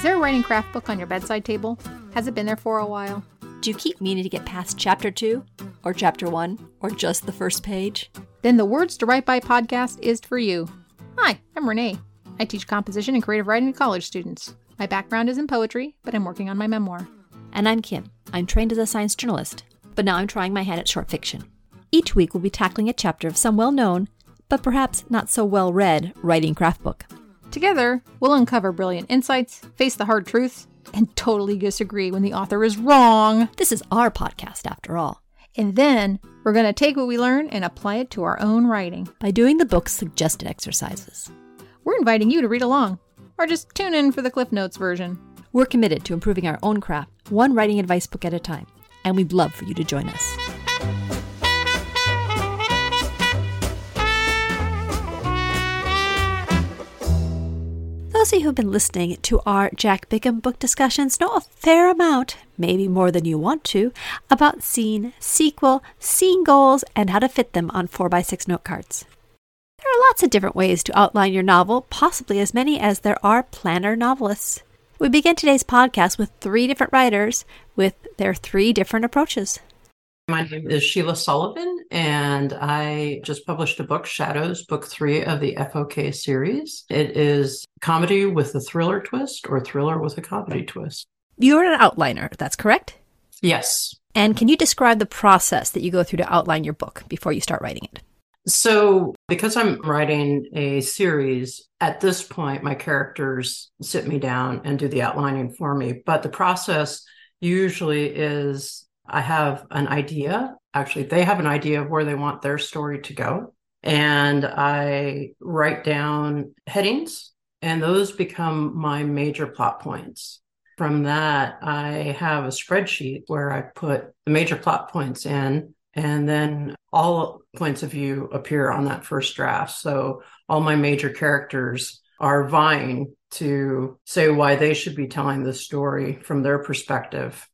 there a writing craft book on your bedside table? Has it been there for a while? Do you keep meaning to get past chapter 2, or chapter 1, or just the first page? Then the Words to Write By podcast is for you. Hi, I'm Renee. I teach composition and creative writing to college students. My background is in poetry, but I'm working on my memoir. And I'm Kim. I'm trained as a science journalist, but now I'm trying my hand at short fiction. Each week we'll be tackling a chapter of some well-known, but perhaps not so well-read, writing craft book. Together, we'll uncover brilliant insights, face the hard truths, and totally disagree when the author is wrong. This is our podcast, after all. And then, we're going to take what we learn and apply it to our own writing. By doing the book's suggested exercises. We're inviting you to read along, or just tune in for the Cliff Notes version. We're committed to improving our own craft, one writing advice book at a time, and we'd love for you to join us. Those of you who've been listening to our Jack Bigham book discussions know a fair amount, maybe more than you want to, about scene, sequel, scene goals, and how to fit them on 4x6 note cards. There are lots of different ways to outline your novel, possibly as many as there are planner novelists. We begin today's podcast with 3 different writers with their 3 different approaches. My name is Sheila Sullivan, and I just published a book, Shadows, book 3 of the FOK series. It is comedy with a thriller twist or thriller with a comedy twist. You're an outliner, that's correct? Yes. And can you describe the process that you go through to outline your book before you start writing it? So because I'm writing a series, at this point, my characters sit me down and do the outlining for me. But the process usually is I have an idea. Actually, they have an idea of where they want their story to go. And I write down headings, and those become my major plot points. From that, I have a spreadsheet where I put the major plot points in, and then all points of view appear on that first draft. So all my major characters are vying to say why they should be telling this story from their perspective.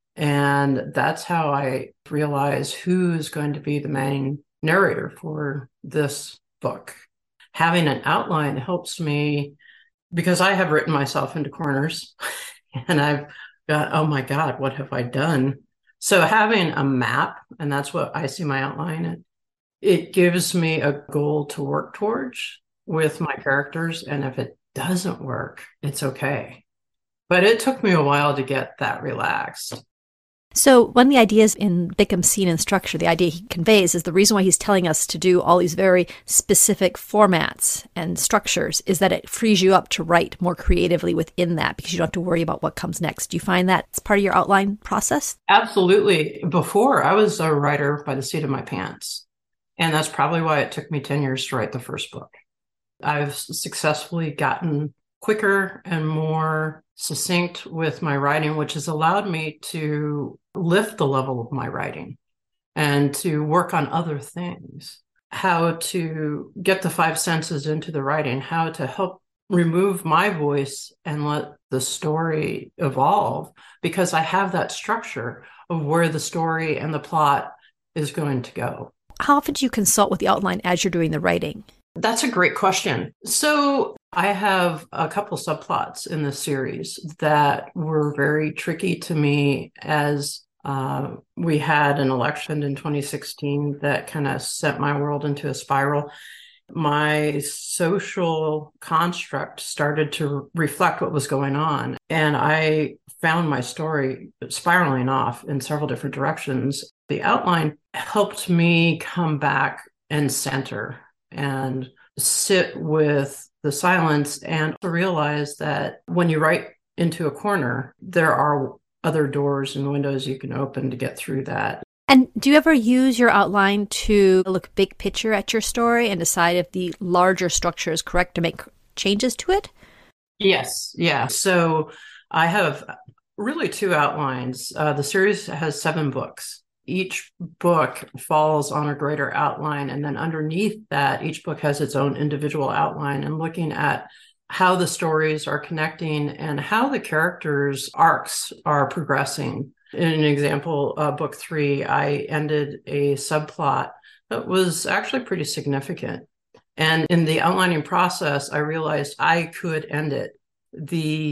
And that's how I realize who's going to be the main narrator for this book. Having an outline helps me because I have written myself into corners and I've got, oh my God, what have I done? So having a map, and that's what I see my outline, it gives me a goal to work towards with my characters. And if it doesn't work, it's okay. But it took me a while to get that relaxed. So one of the ideas in Bigham's scene and structure, the idea he conveys is the reason why he's telling us to do all these very specific formats and structures is that it frees you up to write more creatively within that because you don't have to worry about what comes next. Do you find that it's part of your outline process? Absolutely. Before, I was a writer by the seat of my pants. And that's probably why it took me 10 years to write the first book. I've successfully gotten quicker and more succinct with my writing, which has allowed me to lift the level of my writing and to work on other things, how to get the 5 senses into the writing, how to help remove my voice and let the story evolve, because I have that structure of where the story and the plot is going to go. How often do you consult with the outline as you're doing the writing? That's a great question. So I have a couple subplots in this series that were very tricky to me as we had an election in 2016 that kind of sent my world into a spiral. My social construct started to reflect what was going on. And I found my story spiraling off in several different directions. The outline helped me come back and center and sit with the silence and realize that when you write into a corner, there are other doors and windows you can open to get through that. And do you ever use your outline to look big picture at your story and decide if the larger structure is correct to make changes to it? Yes. Yeah. So I have really 2 outlines. The series has 7 books. Each book falls on a greater outline. And then underneath that, each book has its own individual outline, and looking at how the stories are connecting and how the characters' arcs are progressing. In an example, book 3, I ended a subplot that was actually pretty significant. And in the outlining process, I realized I could end it. The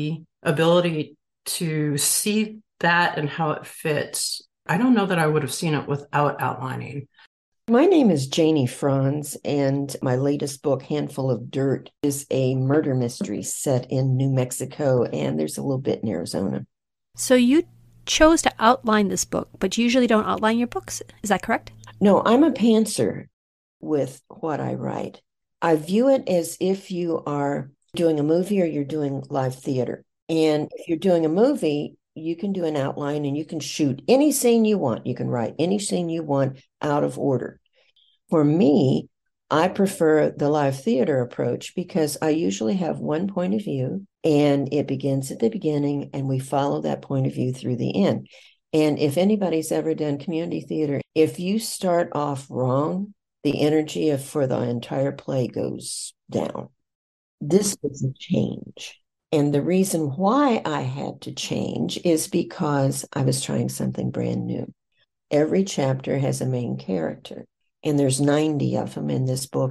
ability to see that and how it fits, I don't know that I would have seen it without outlining. My name is Janie Franz, and my latest book, Handful of Dirt, is a murder mystery set in New Mexico, and there's a little bit in Arizona. So you chose to outline this book, but you usually don't outline your books. Is that correct? No, I'm a pantser with what I write. I view it as if you are doing a movie or you're doing live theater. And if you're doing a movie, you can do an outline and you can shoot any scene you want. You can write any scene you want out of order. For me, I prefer the live theater approach because I usually have one point of view and it begins at the beginning and we follow that point of view through the end. And if anybody's ever done community theater, if you start off wrong, the energy for the entire play goes down. This was a change. And the reason why I had to change is because I was trying something brand new. Every chapter has a main character, and there's 90 of them in this book.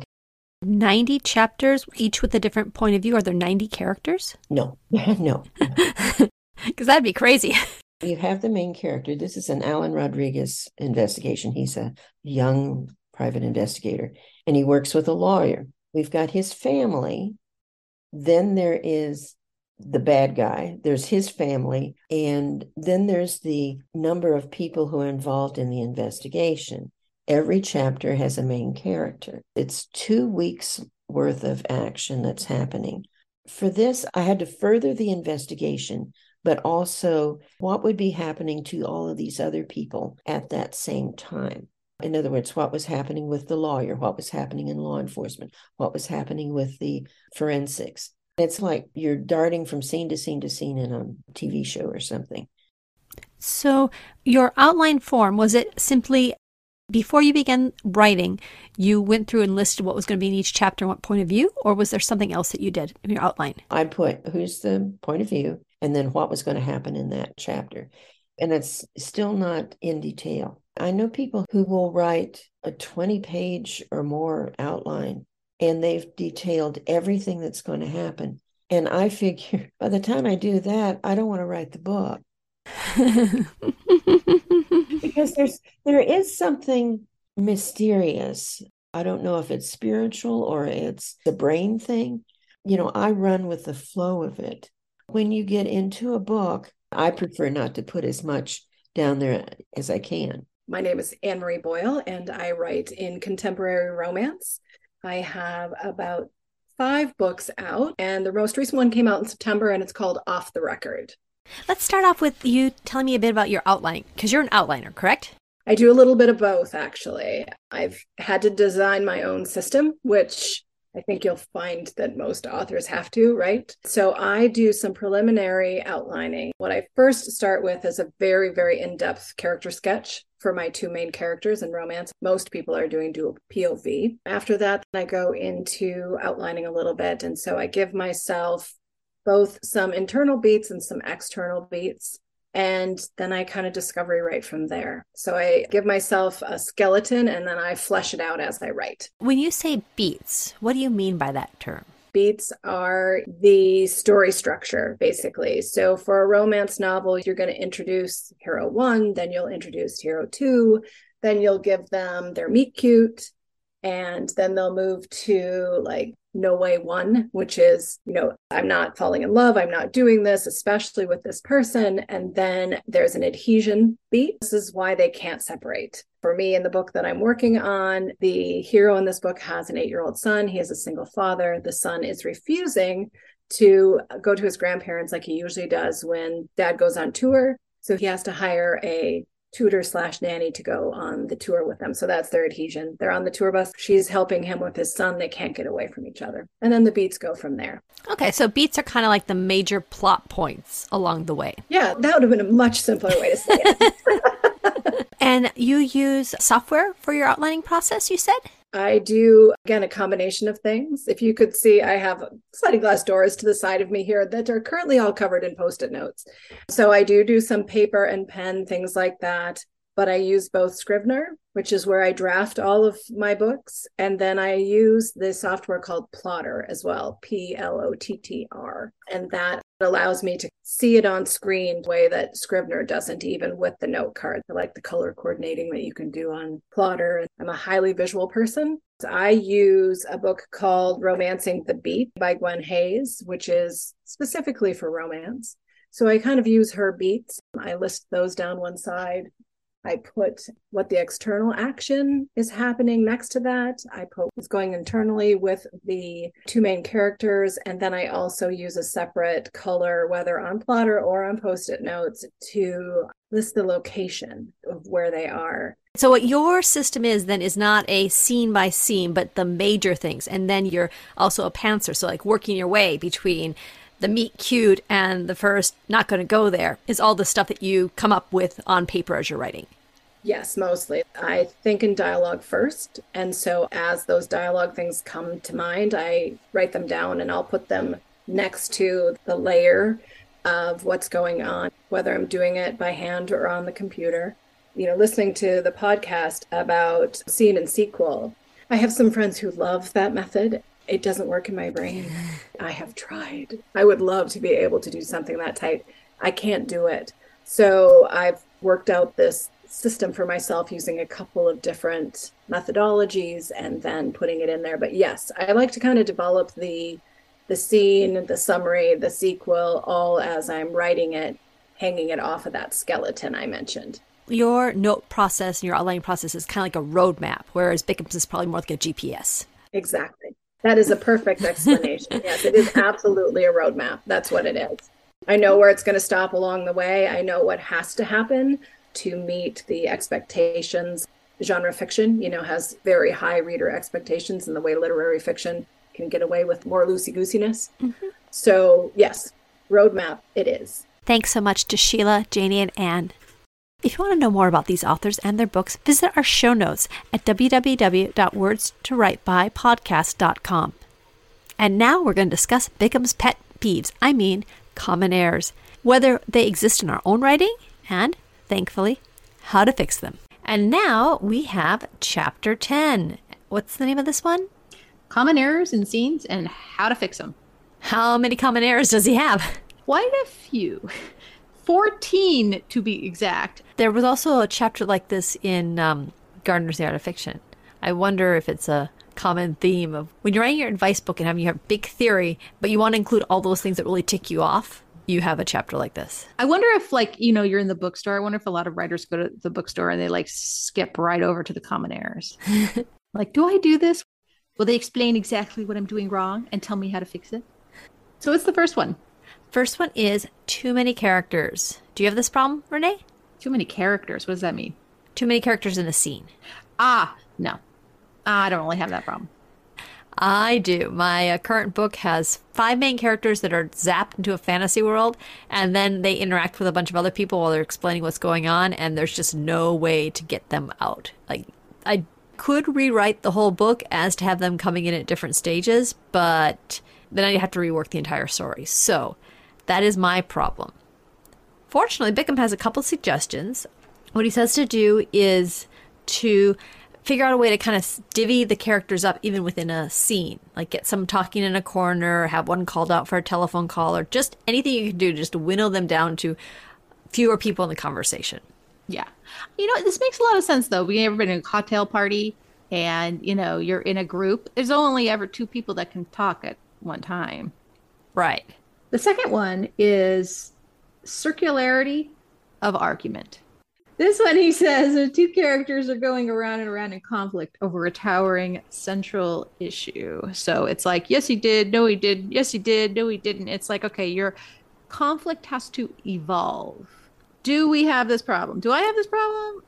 90 chapters, each with a different point of view. Are there 90 characters? No, no. Because that'd be crazy. You have the main character. This is an Alan Rodriguez investigation. He's a young private investigator, and he works with a lawyer. We've got his family. Then there is the bad guy, there's his family, and then there's the number of people who are involved in the investigation. Every chapter has a main character. It's 2 weeks worth of action that's happening. For this, I had to further the investigation, but also what would be happening to all of these other people at that same time. In other words, what was happening with the lawyer, what was happening in law enforcement, what was happening with the forensics. It's like you're darting from scene to scene to scene in a TV show or something. So your outline form, was it simply before you began writing, you went through and listed what was going to be in each chapter and what point of view, or was there something else that you did in your outline? I put who's the point of view and then what was going to happen in that chapter. And it's still not in detail. I know people who will write a 20-page or more outline, and they've detailed everything that's going to happen. And I figure by the time I do that, I don't want to write the book. Because there is something mysterious. I don't know if it's spiritual or it's the brain thing. You know, I run with the flow of it. When you get into a book, I prefer not to put as much down there as I can. My name is Anne Marie Boyle, and I write in contemporary romance. I have about 5 books out, and the most recent one came out in September, and it's called Off the Record. Let's start off with you telling me a bit about your outlining, because you're an outliner, correct? I do a little bit of both, actually. I've had to design my own system, which I think you'll find that most authors have to, right? So I do some preliminary outlining. What I first start with is a very, very in-depth character sketch for my 2 main characters in romance. Most people are doing dual POV. After that, I go into outlining a little bit. And so I give myself both some internal beats and some external beats. And then I kind of discovery write from there. So I give myself a skeleton and then I flesh it out as I write. When you say beats, what do you mean by that term? Beats are the story structure, basically. So for a romance novel, you're going to introduce hero 1, then you'll introduce hero 2, then you'll give them their meet cute, and then they'll move to like no way 1, which is, I'm not falling in love, I'm not doing this, especially with this person. And then there's an adhesion beat. This is why they can't separate. For me, in the book that I'm working on, the hero in this book has an 8-year-old son. He is a single father. The son is refusing to go to his grandparents like he usually does when dad goes on tour. So he has to hire a tutor/nanny to go on the tour with them. So that's their adhesion. They're on the tour bus. She's helping him with his son. They can't get away from each other. And then the beats go from there. Okay, so beats are kind of like the major plot points along the way. Yeah, that would have been a much simpler way to say it. And you use software for your outlining process, you said? I do, again, a combination of things. If you could see, I have sliding glass doors to the side of me here that are currently all covered in Post-it notes. So I do some paper and pen, things like that. but I use both Scrivener, which is where I draft all of my books. And then I use the software called Plotter as well, Plottr. And that allows me to see it on screen the way that Scrivener doesn't, even with the note card. I like the color coordinating that you can do on Plotter. I'm a highly visual person. So I use a book called Romancing the Beat by Gwen Hayes, which is specifically for romance. So I kind of use her beats. I list those down one side. I put what the external action is happening next to that. I put what's going internally with the two main characters. And then I also use a separate color, whether on Plotter or on Post-it notes, to list the location of where they are. So what your system is then is not a scene by scene, but the major things. And then you're also a pantser. So like working your way between the meet cute and the first not going to go there is all the stuff that you come up with on paper as you're writing. Yes, mostly. I think in dialogue first. And so as those dialogue things come to mind, I write them down and I'll put them next to the layer of what's going on, whether I'm doing it by hand or on the computer. You know, listening to the podcast about scene and sequel, I have some friends who love that method. It doesn't work in my brain. I have tried. I would love to be able to do something that tight. I can't do it. So I've worked out this system for myself using a couple of different methodologies and then putting it in there. But yes, I like to kind of develop the scene, the summary, the sequel, all as I'm writing it, hanging it off of that skeleton I mentioned. Your note process and your outlining process is kind of like a roadmap, whereas Bickham's is probably more like a GPS. Exactly. That is a perfect explanation. Yes, it is absolutely a roadmap. That's what it is. I know where it's going to stop along the way. I know what has to happen to meet the expectations. Genre fiction, has very high reader expectations in the way literary fiction can get away with more loosey-goosiness. Mm-hmm. So yes, roadmap it is. Thanks so much to Sheila, Janie, and Anne. If you want to know more about these authors and their books, visit our show notes at www.wordstowritebypodcast.com. And now we're going to discuss Bickham's pet peeves, common errors, whether they exist in our own writing, and, thankfully, how to fix them. And now we have Chapter 10. What's the name of this one? Common errors in scenes and how to fix them. How many common errors does he have? Quite a few. 14 to be exact. There was also a chapter like this in Gardner's The Art of Fiction. I wonder if it's a common theme of when you're writing your advice book and you have a big theory, but you want to include all those things that really tick you off, you have a chapter like this. I wonder if you're in the bookstore. I wonder if a lot of writers go to the bookstore and they skip right over to the common errors. Do I do this? Will they explain exactly what I'm doing wrong and tell me how to fix it? So what's the first one? First one is too many characters. Do you have this problem, Renee? Too many characters. What does that mean? Too many characters in a scene. No. I don't really have that problem. I do. My current book has 5 main characters that are zapped into a fantasy world, and then they interact with a bunch of other people while they're explaining what's going on, and there's just no way to get them out. I could rewrite the whole book as to have them coming in at different stages, but then I'd have to rework the entire story. So that is my problem. Fortunately, Bickham has a couple suggestions. What he says to do is to figure out a way to kind of divvy the characters up even within a scene. Like get some talking in a corner, have one called out for a telephone call, or just anything you can do to just winnow them down to fewer people in the conversation. Yeah. This makes a lot of sense, though. We ever been in a cocktail party and, you're in a group. There's only ever 2 people that can talk at one time. Right. The second one is circularity of argument. This one, he says, the 2 characters are going around and around in conflict over a towering central issue. So it's like, yes, he did. No, he did. Yes, he did. No, he didn't. It's like, okay, your conflict has to evolve. Do we have this problem? Do I have this problem?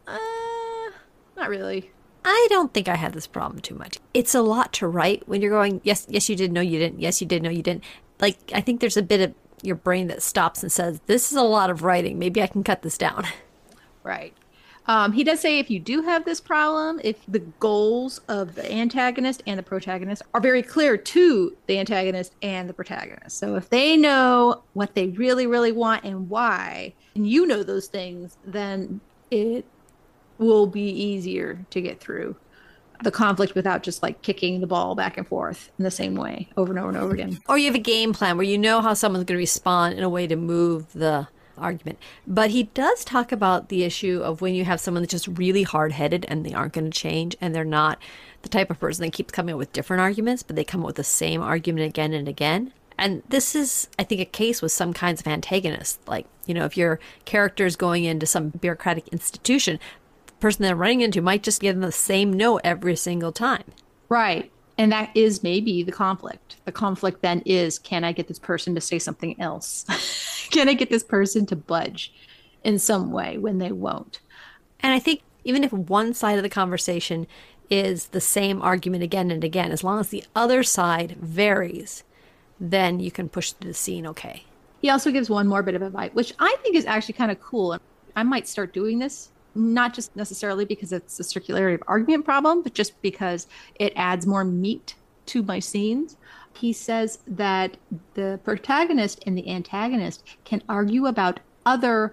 Not really. I don't think I have this problem too much. It's a lot to write when you're going, yes, you did, no, you didn't. Yes, you did, no, you didn't. I think there's a bit of your brain that stops and says, this is a lot of writing. Maybe I can cut this down. Right. He does say if you do have this problem, if the goals of the antagonist and the protagonist are very clear to the antagonist and the protagonist. So if they know what they really, really want and why, and you know those things, then it will be easier to get through the conflict without just like kicking the ball back and forth in the same way over and over and over again. Or you have a game plan where you know how someone's going to respond in a way to move the argument. But he does talk about the issue of when you have someone that's just really hard-headed and they aren't going to change, and they're not the type of person that keeps coming up with different arguments, but they come up with the same argument again and again. And this is, I think, a case with some kinds of antagonists. Like, you know, if your character is going into some bureaucratic institution, the person they're running into might just give them the same no every single time. Right. And that is maybe the conflict. The conflict then is, can I get this person to say something else? Can I get this person to budge in some way when they won't? And I think even if one side of the conversation is the same argument again and again, as long as the other side varies, then you can push through the scene okay. He also gives one more bit of advice, which I think is actually kind of cool. I might start doing this, not just necessarily because it's a circularity of argument problem, but just because it adds more meat to my scenes. He says that the protagonist and the antagonist can argue about other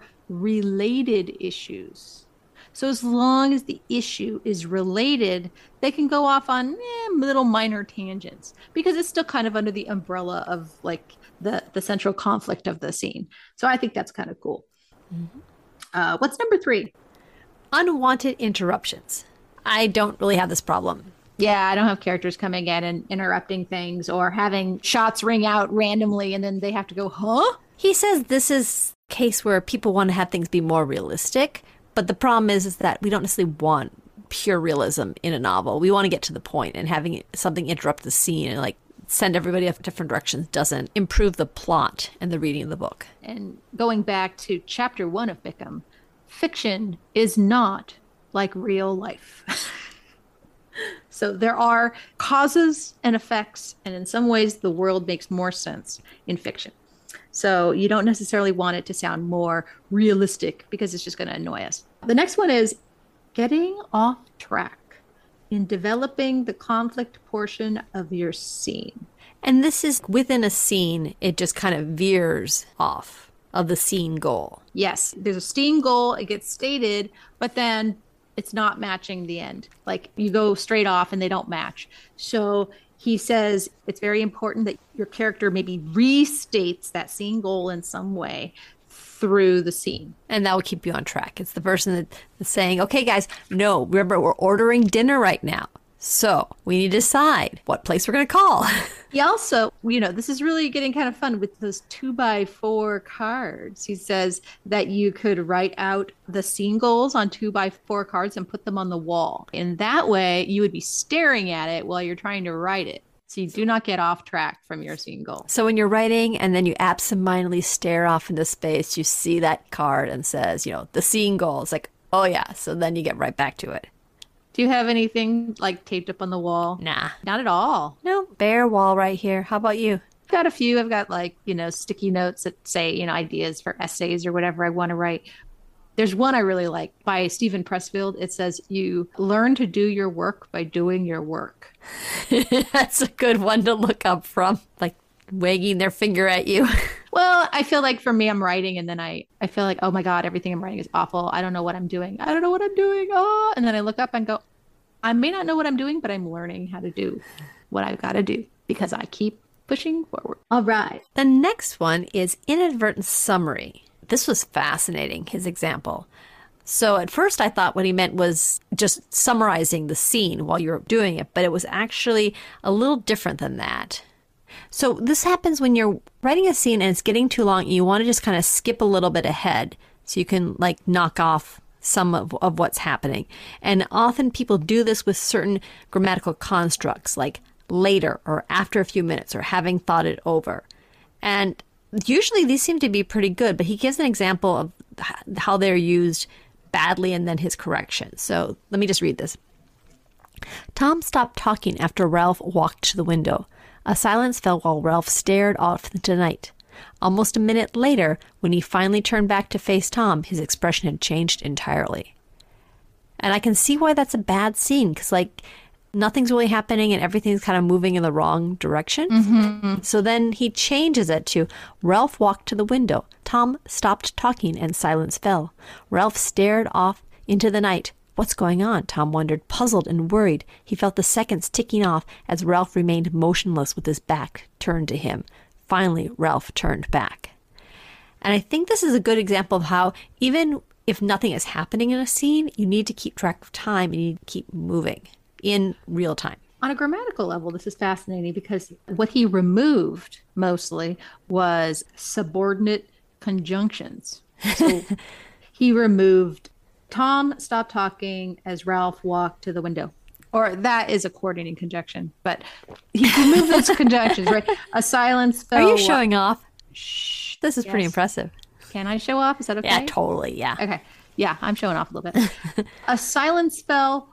related issues. So as long as the issue is related, they can go off on little minor tangents because it's still kind of under the umbrella of like the central conflict of the scene. So I think that's kind of cool. Mm-hmm. What's number 3? Unwanted interruptions. I don't really have this problem. Yeah, I don't have characters coming in and interrupting things or having shots ring out randomly and then they have to go, huh? He says this is a case where people want to have things be more realistic. But the problem is that we don't necessarily want pure realism in a novel. We want to get to the point, and having something interrupt the scene and like send everybody off different directions doesn't improve the plot and the reading of the book. And going back to chapter 1 of Bickham, fiction is not like real life. So there are causes and effects, and in some ways the world makes more sense in fiction. So you don't necessarily want it to sound more realistic because it's just going to annoy us. The next one is getting off track in developing the conflict portion of your scene. And this is within a scene, it just kind of veers off of the scene goal. Yes, there's a scene goal, it gets stated, but then it's not matching the end. Like you go straight off and they don't match. So he says it's very important that your character maybe restates that scene goal in some way through the scene. And that will keep you on track. It's the person that's saying, okay, guys, no, remember, we're ordering dinner right now. So we need to decide what place we're going to call. He also, this is really getting kind of fun with those 2x4 cards. He says that you could write out the scene goals on 2x4 cards and put them on the wall. In that way, you would be staring at it while you're trying to write it. So you do not get off track from your scene goal. So when you're writing and then you absentmindedly stare off into space, you see that card and says, the scene goal. It's like, oh yeah. So then you get right back to it. Do you have anything like taped up on the wall? Nah. Not at all. No, bare wall right here. How about you? I've got a few. I've got sticky notes that say, ideas for essays or whatever I want to write. There's one I really like by Stephen Pressfield. It says, you learn to do your work by doing your work. That's a good one to look up from, like wagging their finger at you. Well, I feel like for me, I'm writing and then I feel like, oh my God, everything I'm writing is awful. I don't know what I'm doing. I don't know what I'm doing. Oh, and then I look up and go, I may not know what I'm doing, but I'm learning how to do what I've got to do because I keep pushing forward. All right. The next one is inadvertent summary. This was fascinating, his example. So at first I thought what he meant was just summarizing the scene while you're doing it, but it was actually a little different than that. So this happens when you're writing a scene and it's getting too long and you want to just kind of skip a little bit ahead so you can knock off some of what's happening. And often people do this with certain grammatical constructs like later or after a few minutes or having thought it over. And usually these seem to be pretty good, but he gives an example of how they're used badly and then his correction. So let me just read this. Tom stopped talking after Ralph walked to the window. A silence fell while Ralph stared off into the night. Almost a minute later, when he finally turned back to face Tom, his expression had changed entirely. And I can see why that's a bad scene, because nothing's really happening and everything's kind of moving in the wrong direction. Mm-hmm. So then he changes it to, Ralph walked to the window. Tom stopped talking and silence fell. Ralph stared off into the night. What's going on? Tom wondered, puzzled and worried. He felt the seconds ticking off as Ralph remained motionless with his back turned to him. Finally, Ralph turned back. And I think this is a good example of how even if nothing is happening in a scene, you need to keep track of time and you need to keep moving in real time. On a grammatical level, this is fascinating because what he removed mostly was subordinate conjunctions. So he removed Tom stopped talking as Ralph walked to the window. Or that is a coordinating conjunction, but he removed those conjunctions, right? A silence fell. Are you showing off? Shh. This is pretty impressive. Can I show off? Is that okay? Yeah, totally. Yeah. Okay. Yeah, I'm showing off a little bit. A silence fell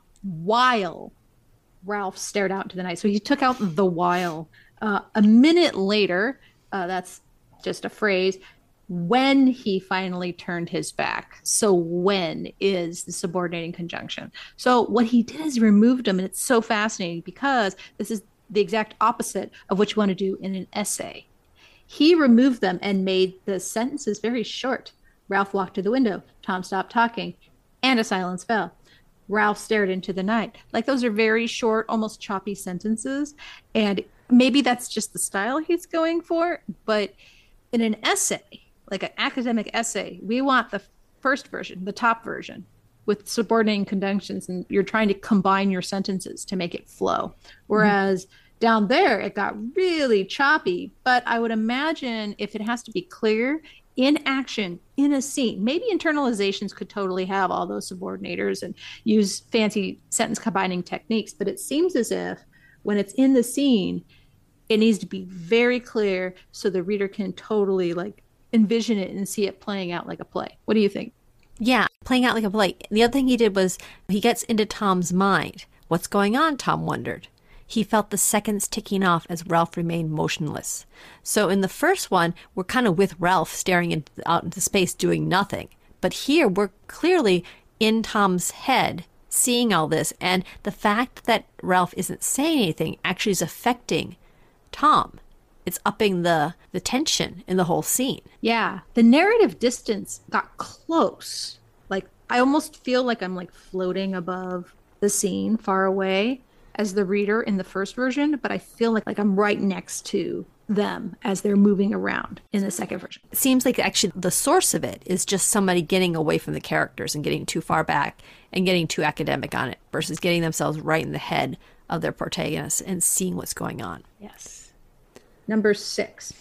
while Ralph stared out into the night. So he took out the while. A minute later, that's just a phrase, when he finally turned his back. So when is the subordinating conjunction. So what he did is removed them, and it's so fascinating because this is the exact opposite of what you want to do in an essay. He removed them and made the sentences very short. Ralph walked to the window. Tom stopped talking, and a silence fell. Ralph stared into the night. Like, those are very short, almost choppy sentences. And maybe that's just the style he's going for. But in an essay, like an academic essay, we want the first version, the top version, with subordinating conjunctions, and you're trying to combine your sentences to make it flow. Whereas down there, it got really choppy. But I would imagine if it has to be clear in action, in a scene, maybe internalizations could totally have all those subordinators and use fancy sentence combining techniques. But it seems as if when it's in the scene, it needs to be very clear so the reader can totally like envision it and see it playing out like a play. What do you think? Yeah, playing out like a play. The other thing he did was he gets into Tom's mind. What's going on? Tom wondered. He felt the seconds ticking off as Ralph remained motionless. So in the first one, we're kind of with Ralph staring out into space doing nothing. But here, we're clearly in Tom's head seeing all this. And the fact that Ralph isn't saying anything actually is affecting Tom. It's upping the tension in the whole scene. Yeah. The narrative distance got close. Like, I almost feel like I'm like floating above the scene far away as the reader in the first version, but I feel like I'm right next to them as they're moving around in the second version. It seems like actually the source of it is just somebody getting away from the characters and getting too far back and getting too academic on it versus getting themselves right in the head of their protagonists and seeing what's going on. Yes. Number 6,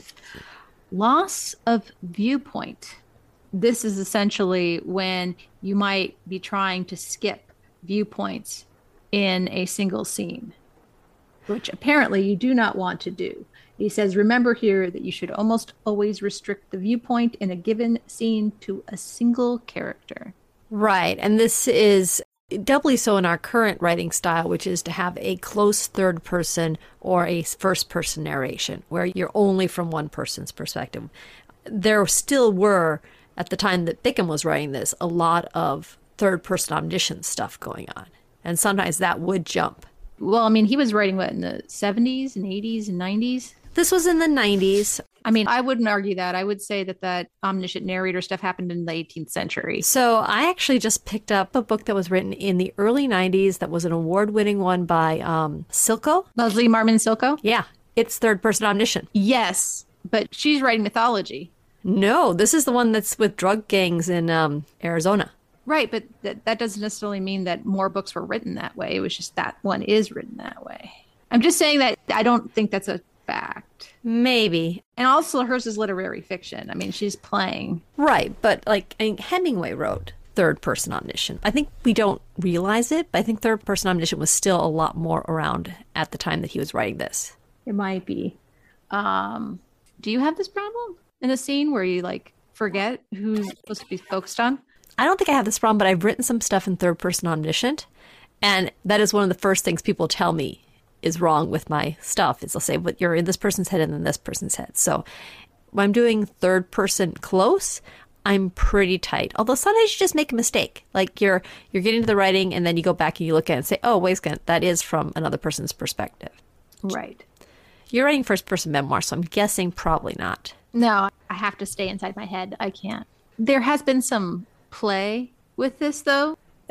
loss of viewpoint. This is essentially when you might be trying to skip viewpoints in a single scene, which apparently you do not want to do. He says, remember here that you should almost always restrict the viewpoint in a given scene to a single character. Right. And this is doubly so in our current writing style, which is to have a close third person or a first person narration where you're only from one person's perspective. There still were, at the time that Bickham was writing this, a lot of third person omniscience stuff going on. And sometimes that would jump. Well, I mean, he was writing what, in the 70s and 80s and 90s? This was in the 90s. I mean, I wouldn't argue that. I would say that omniscient narrator stuff happened in the 18th century. So I actually just picked up a book that was written in the early 90s that was an award-winning one by Silko. Leslie Marmon Silko? Yeah, it's third-person omniscient. Yes, but she's writing mythology. No, this is the one that's with drug gangs in Arizona. Right, but that doesn't necessarily mean that more books were written that way. It was just that one is written that way. I'm just saying that I don't think that's a fact. Maybe. And also hers is literary fiction. I mean, she's playing. Right, but like Hemingway wrote third-person omniscient. I think we don't realize it, but I think third-person omniscient was still a lot more around at the time that he was writing this. It might be. Do you have this problem in a scene where you like forget who's supposed to be focused on? I don't think I have this problem, but I've written some stuff in third-person omniscient, and that is one of the first things people tell me is wrong with my stuff. Is they'll say, but you're in this person's head and then this person's head. So when I'm doing third-person close, I'm pretty tight. Although sometimes you just make a mistake. Like you're getting to the writing, and then you go back and you look at it and say, oh, wait a second, that is from another person's perspective. Right. You're writing first-person memoir, so I'm guessing probably not. No, I have to stay inside my head. I can't. There has been some play with this, though.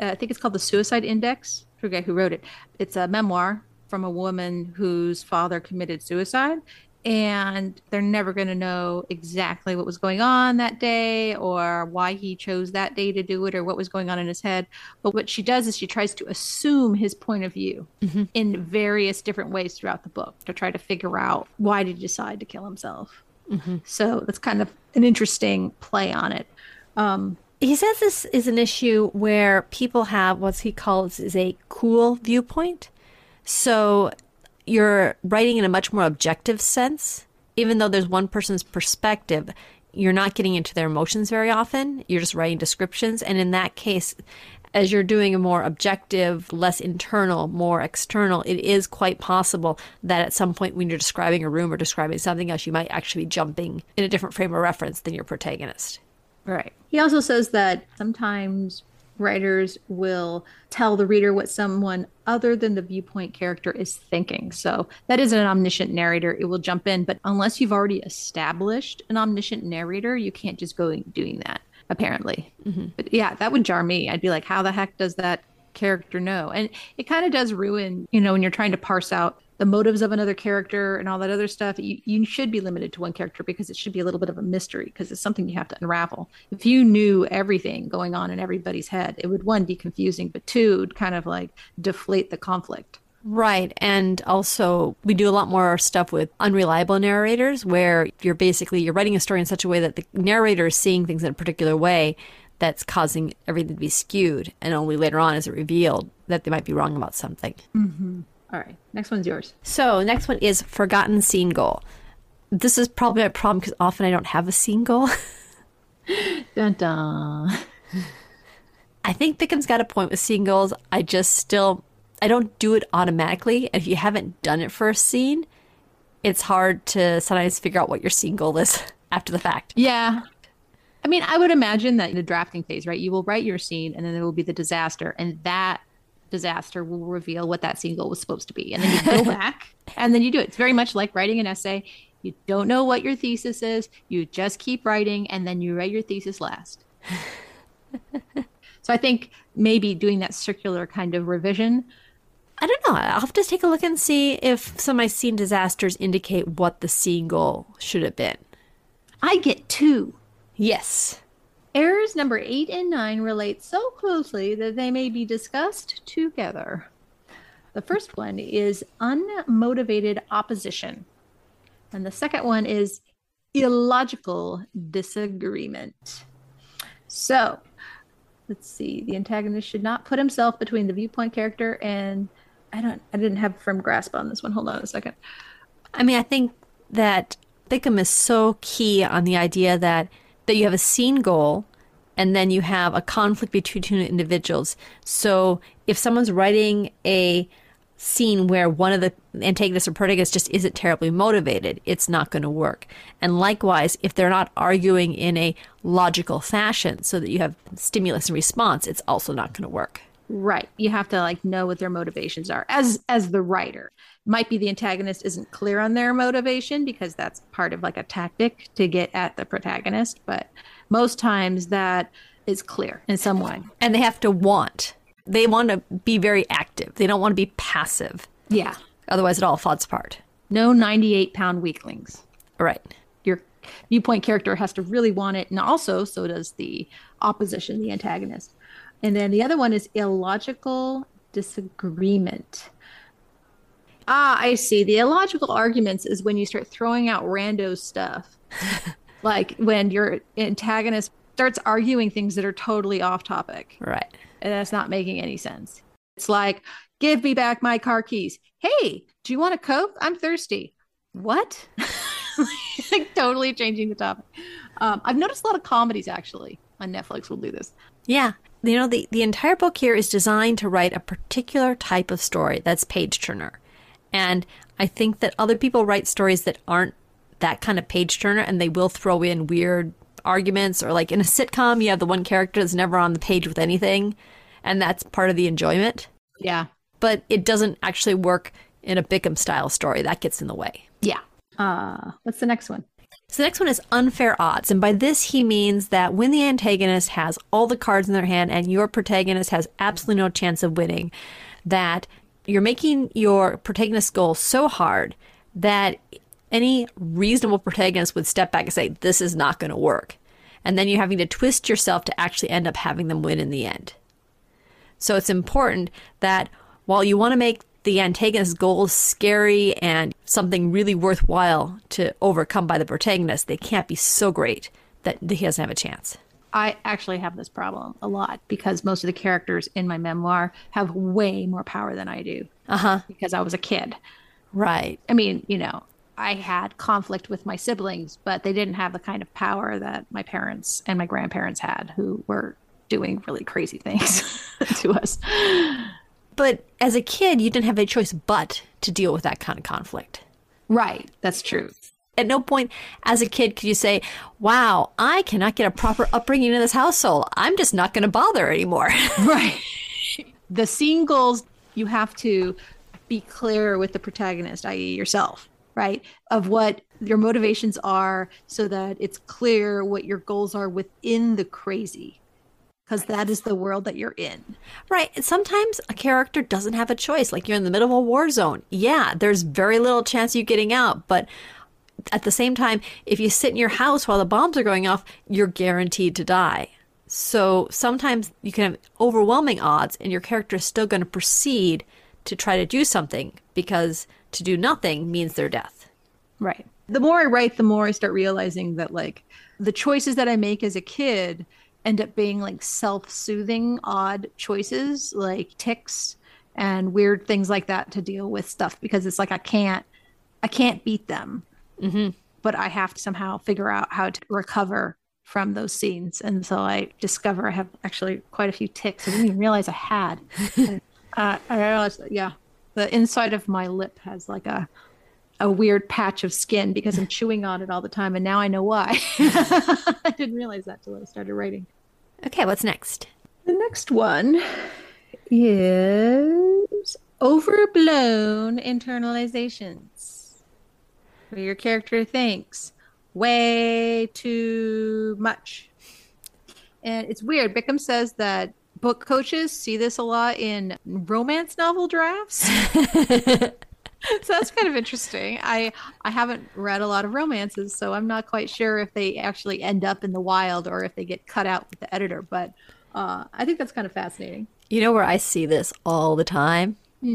I think it's called The Suicide Index. I forget who wrote it. It's a memoir from a woman whose father committed suicide. And they're never going to know exactly what was going on that day or why he chose that day to do it or what was going on in his head. But what she does is she tries to assume his point of view in various different ways throughout the book to try to figure out why did he decide to kill himself. So that's kind of an interesting play on it. He says this is an issue where people have what he calls is a cool viewpoint. So you're writing in a much more objective sense. Even though there's one person's perspective, you're not getting into their emotions very often. You're just writing descriptions. And in that case, as you're doing a more objective, less internal, more external, it is quite possible that at some point when you're describing a room or describing something else, you might actually be jumping in a different frame of reference than your protagonist. Right. He also says that sometimes writers will tell the reader what someone other than the viewpoint character is thinking. So that is an omniscient narrator. It will jump in, but unless you've already established an omniscient narrator, you can't just go doing that, apparently. But yeah, that would jar me. I'd be like, how the heck does that character know? And it kind of does ruin, when you're trying to parse out the motives of another character and all that other stuff, you should be limited to one character because it should be a little bit of a mystery because it's something you have to unravel. If you knew everything going on in everybody's head, it would, one, be confusing, but two, would kind of like deflate the conflict. Right. And also we do a lot more stuff with unreliable narrators where you're writing a story in such a way that the narrator is seeing things in a particular way that's causing everything to be skewed. And only later on is it revealed that they might be wrong about something. All right. Next one's yours. So next one is forgotten scene goal. This is probably my problem because often I don't have a scene goal. Dun dun. I think Bickham's got a point with scene goals. I don't do it automatically. And if you haven't done it for a scene, it's hard to sometimes figure out what your scene goal is after the fact. Yeah. I mean, I would imagine that in the drafting phase, right, you will write your scene and then there will be the disaster, and that disaster will reveal what that scene goal was supposed to be. And then you go back and then you do it. It's very much like writing an essay. You don't know what your thesis is. You just keep writing and then you write your thesis last. So I think maybe doing that circular kind of revision. I don't know. I'll have to take a look and see if some of my scene disasters indicate what the scene goal should have been. I get 2. Yes. Errors number 8 and 9 relate so closely that they may be discussed together. The first one is unmotivated opposition. And the second one is illogical disagreement. So, let's see. The antagonist should not put himself between the viewpoint character and I didn't have a firm grasp on this one. Hold on a second. I mean, I think that Bickham is so key on the idea that you have a scene goal and then you have a conflict between two individuals. So if someone's writing a scene where one of the antagonists or protagonists just isn't terribly motivated, it's not going to work. And likewise, if they're not arguing in a logical fashion so that you have stimulus and response, it's also not going to work. Right. You have to know what their motivations are as the writer. Might be the antagonist isn't clear on their motivation because that's part of a tactic to get at the protagonist. But most times that is clear in some way. And they have to they want to be very active. They don't want to be passive. Yeah. Otherwise it all falls apart. No 98-pound weaklings. Right. Your viewpoint character has to really want it. And also so does the opposition, the antagonist. And then the other one is illogical disagreement. I see. The illogical arguments is when you start throwing out rando stuff. Like when your antagonist starts arguing things that are totally off topic. Right. And that's not making any sense. It's like, give me back my car keys. Hey, do you want a Coke? I'm thirsty. What? Totally changing the topic. I've noticed a lot of comedies actually on Netflix will do this. Yeah. The entire book here is designed to write a particular type of story that's page turner. And I think that other people write stories that aren't that kind of page turner, and they will throw in weird arguments, or in a sitcom, you have the one character that's never on the page with anything, and that's part of the enjoyment. Yeah. But it doesn't actually work in a Bickham style story. That gets in the way. Yeah. What's the next one? So the next one is unfair odds. And by this, he means that when the antagonist has all the cards in their hand and your protagonist has absolutely no chance of winning, that you're making your protagonist's goal so hard that any reasonable protagonist would step back and say, this is not going to work. And then you're having to twist yourself to actually end up having them win in the end. So it's important that while you want to make the antagonist's goals scary and something really worthwhile to overcome by the protagonist, they can't be so great that he doesn't have a chance. I actually have this problem a lot because most of the characters in my memoir have way more power than I do. Because I was a kid. Right. I mean, I had conflict with my siblings, but they didn't have the kind of power that my parents and my grandparents had, who were doing really crazy things to us. But as a kid, you didn't have a choice but to deal with that kind of conflict. Right. That's true. At no point as a kid could you say, wow, I cannot get a proper upbringing in this household. I'm just not going to bother anymore. Right. The scene goals, you have to be clear with the protagonist, i.e. yourself, right? Of what your motivations are so that it's clear what your goals are within the crazy. Because that is the world that you're in. Right. And sometimes a character doesn't have a choice. Like you're in the middle of a war zone. Yeah, there's very little chance of you getting out. But at the same time, if you sit in your house while the bombs are going off, you're guaranteed to die. So sometimes you can have overwhelming odds and your character is still going to proceed to try to do something, because to do nothing means their death. Right. The more I write, the more I start realizing that like the choices that I make as a kid end up being like self-soothing, odd choices, like tics and weird things like that to deal with stuff, because it's like I can't beat them, but I have to somehow figure out how to recover from those scenes. And so I discover I have actually quite a few tics I didn't even realize I had. I realized that, yeah, the inside of my lip has like a weird patch of skin because I'm chewing on it all the time. And now I know why. I didn't realize that till I started writing. Okay, what's next? The next one is overblown internalizations, where your character thinks way too much. And it's weird. Bickham says that book coaches see this a lot in romance novel drafts. So that's kind of interesting. I haven't read a lot of romances, so I'm not quite sure if they actually end up in the wild or if they get cut out with the editor. But I think that's kind of fascinating. You know where I see this all the time?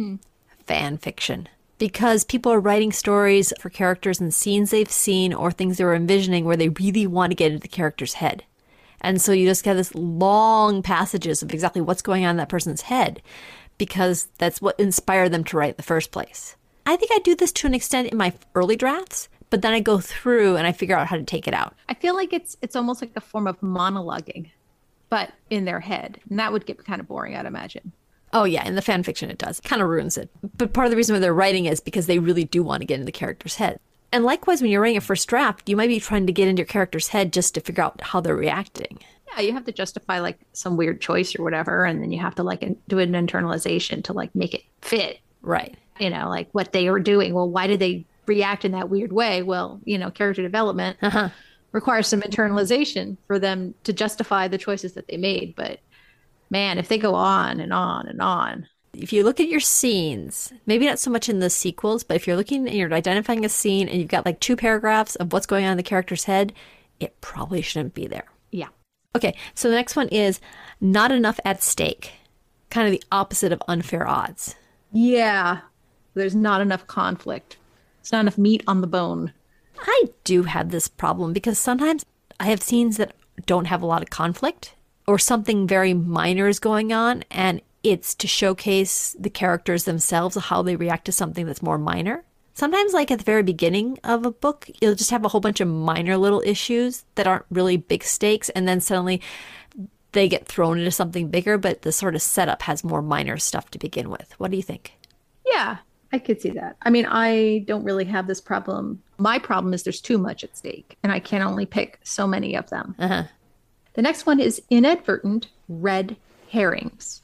Fan fiction. Because people are writing stories for characters and scenes they've seen or things they were envisioning where they really want to get into the character's head. And so you just get this long passages of exactly what's going on in that person's head, because that's what inspired them to write in the first place. I think I do this to an extent in my early drafts, but then I go through and I figure out how to take it out. I feel like it's almost like a form of monologuing, but in their head. And that would get kind of boring, I'd imagine. Oh, yeah. In the fan fiction, it does. It kind of ruins it. But part of the reason why they're writing is because they really do want to get into the character's head. And likewise, when you're writing a first draft, you might be trying to get into your character's head just to figure out how they're reacting. Yeah, you have to justify like some weird choice or whatever. And then you have to like do an internalization to like make it fit. Right. You know, like what they were doing. Well, why did they react in that weird way? Well, character development requires some internalization for them to justify the choices that they made. But man, if they go on and on and on. If you look at your scenes, maybe not so much in the sequels, but if you're looking and you're identifying a scene and you've got like 2 paragraphs of what's going on in the character's head, it probably shouldn't be there. Yeah. Okay, so the next one is not enough at stake. Kind of the opposite of unfair odds. Yeah. There's not enough conflict. It's not enough meat on the bone. I do have this problem because sometimes I have scenes that don't have a lot of conflict or something very minor is going on, and it's to showcase the characters themselves, how they react to something that's more minor. Sometimes, like at the very beginning of a book, you'll just have a whole bunch of minor little issues that aren't really big stakes, and then suddenly they get thrown into something bigger, but the sort of setup has more minor stuff to begin with. What do you think? Yeah, I could see that. I mean, I don't really have this problem. My problem is there's too much at stake, and I can only pick so many of them. The next one is inadvertent red herrings.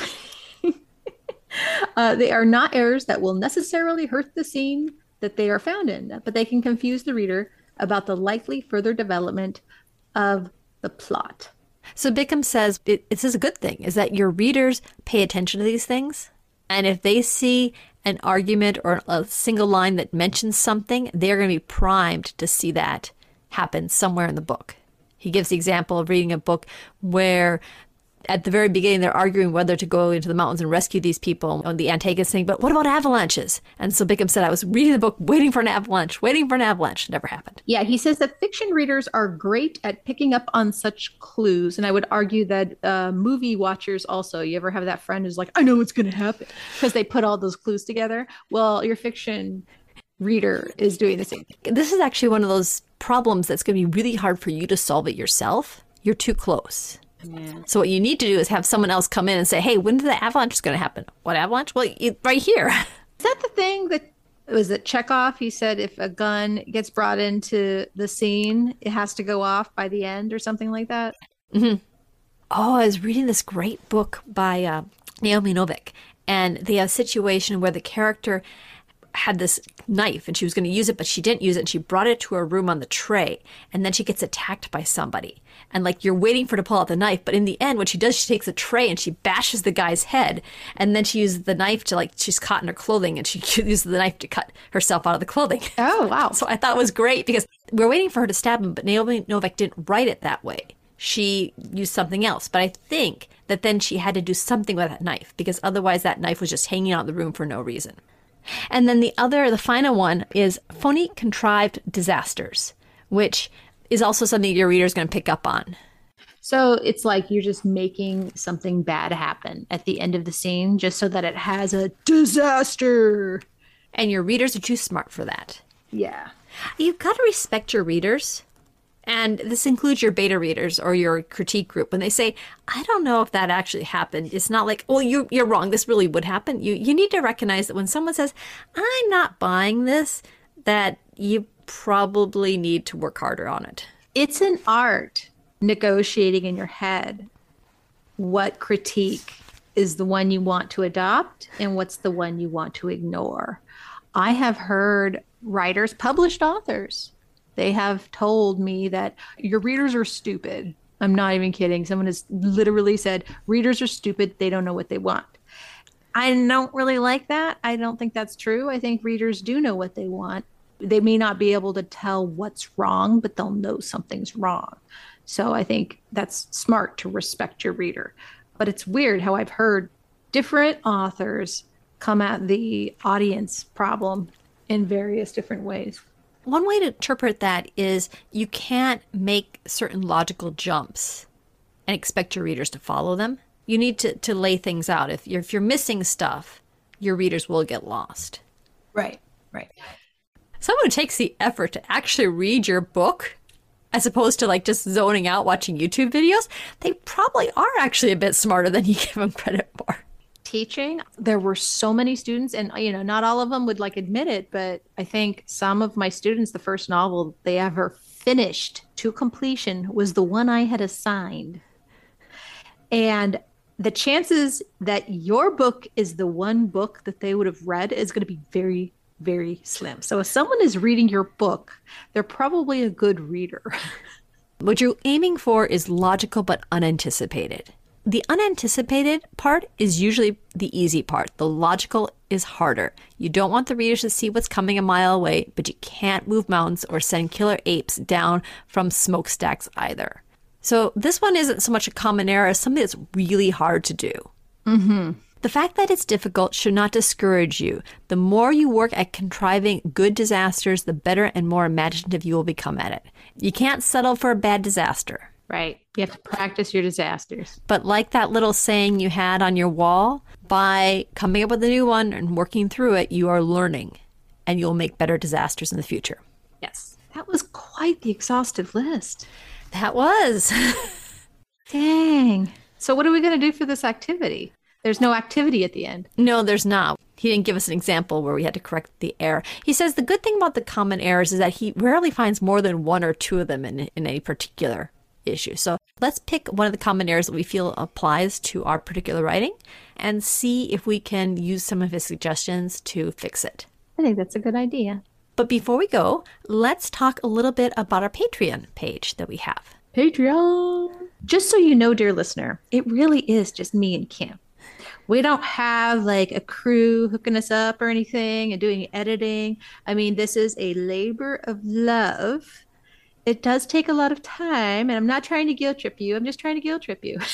They are not errors that will necessarily hurt the scene that they are found in, but they can confuse the reader about the likely further development of the plot. So Bickham says this is a good thing, is that your readers pay attention to these things. And if they see an argument or a single line that mentions something, they're going to be primed to see that happen somewhere in the book. He gives the example of reading a book where at the very beginning they're arguing whether to go into the mountains and rescue these people. And the antagonist saying, but what about avalanches? And so Bickham said, I was reading the book waiting for an avalanche. It never happened. Yeah, he says that fiction readers are great at picking up on such clues. And I would argue that movie watchers also, you ever have that friend who's like, I know what's going to happen, because they put all those clues together. Well, your fiction reader is doing the same thing. This is actually one of those problems that's going to be really hard for you to solve it yourself. You're too close. Yeah. So what you need to do is have someone else come in and say, hey, when the avalanche is going to happen? What avalanche? Well, right here. Is that the thing that was it Chekhov? He said if a gun gets brought into the scene, it has to go off by the end or something like that. Mm-hmm. Oh, I was reading this great book by Naomi Novik, and they have a situation where the character had this knife and she was going to use it, but she didn't use it. And she brought it to her room on the tray, and then she gets attacked by somebody. And like you're waiting for her to pull out the knife, but in the end, what she does, she takes a tray and she bashes the guy's head, and then she uses the knife to she's caught in her clothing, and she uses the knife to cut herself out of the clothing. Oh wow! So I thought it was great because we're waiting for her to stab him, but Naomi Novik didn't write it that way. She used something else, but I think that then she had to do something with that knife because otherwise that knife was just hanging out in the room for no reason. And then the final one is phony contrived disasters, which is also something your reader's going to pick up on. So it's like you're just making something bad happen at the end of the scene just so that it has a disaster. And your readers are too smart for that. Yeah. You've got to respect your readers. And this includes your beta readers or your critique group. When they say, I don't know if that actually happened, it's not like, well, you're wrong. This really would happen. You need to recognize that when someone says, I'm not buying this, that you probably need to work harder on it. It's an art negotiating in your head what critique is the one you want to adopt and what's the one you want to ignore. I have heard writers, published authors, they have told me that your readers are stupid. I'm not even kidding. Someone has literally said, readers are stupid. They don't know what they want. I don't really like that. I don't think that's true. I think readers do know what they want. They may not be able to tell what's wrong, but they'll know something's wrong. So I think that's smart to respect your reader. But it's weird how I've heard different authors come at the audience problem in various different ways. One way to interpret that is you can't make certain logical jumps and expect your readers to follow them. You need to lay things out. If you're missing stuff, your readers will get lost. Right. Someone who takes the effort to actually read your book, as opposed to just zoning out watching YouTube videos, they probably are actually a bit smarter than you give them credit for. Teaching, there were so many students, and not all of them would admit it, but I think some of my students, the first novel they ever finished to completion was the one I had assigned. And the chances that your book is the one book that they would have read is going to be very, very slim. So if someone is reading your book, they're probably a good reader. What you're aiming for is logical but unanticipated. The unanticipated part is usually the easy part. The logical is harder. You don't want the readers to see what's coming a mile away, but you can't move mountains or send killer apes down from smokestacks either. So this one isn't so much a common error as something that's really hard to do. Mm-hmm. The fact that it's difficult should not discourage you. The more you work at contriving good disasters, the better and more imaginative you will become at it. You can't settle for a bad disaster. Right. You have to practice your disasters. But like that little saying you had on your wall, by coming up with a new one and working through it, you are learning and you'll make better disasters in the future. Yes. That was quite the exhaustive list. That was. Dang. So what are we going to do for this activity? There's no activity at the end. No, there's not. He didn't give us an example where we had to correct the error. He says the good thing about the common errors is that he rarely finds more than one or two of them in any particular issue. So let's pick one of the common errors that we feel applies to our particular writing and see if we can use some of his suggestions to fix it. I think that's a good idea. But before we go, let's talk a little bit about our Patreon page that we have. Patreon. Just so you know, dear listener, it really is just me and Kim. We don't have like a crew hooking us up or anything and doing editing. I mean, this is a labor of love. It does take a lot of time, and I'm not trying to guilt trip you. I'm just trying to guilt trip you.